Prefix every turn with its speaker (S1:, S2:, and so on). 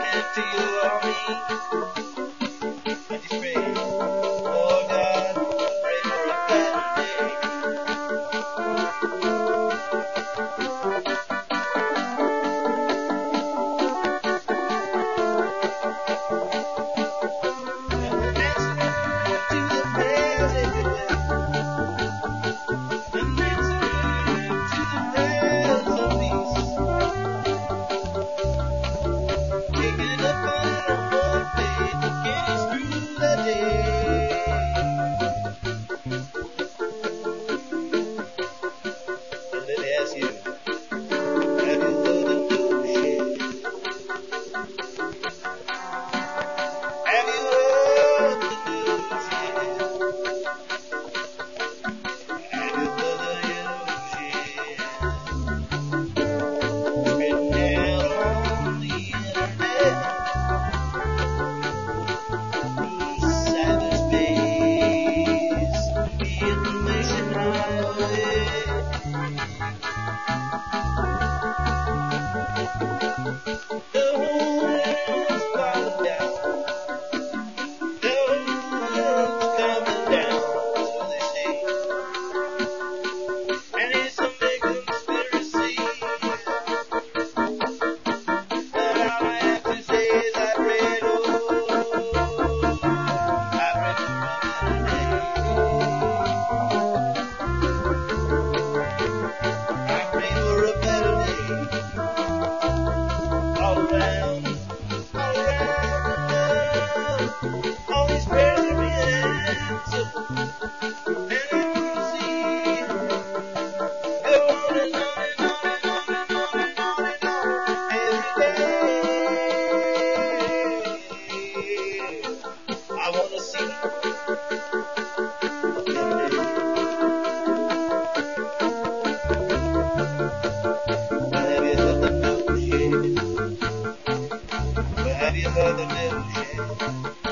S1: to you or me. I just pray, oh God, pray for a better day. And we're dancing to the prayers everywhere. And dancing to the prayers of peace. Taking up a little more faith to get us through the day. And let me ask you, have you heard the news yet? Have you heard the news yet? Have you heard the news yet? It's written out on the internet. Cyberspace, the information highway. The whole world's falling down. The whole world's coming down, so they say. And it's a big conspiracy. But all I have to say is I pray, Lord, I pray for a better day. I pray for a better day. All around the world, all these prayers are being answered. And I can see, go on and on and on and on and on and on every day. I want to see a better day. But have you heard the news yet? But have you heard the news yet?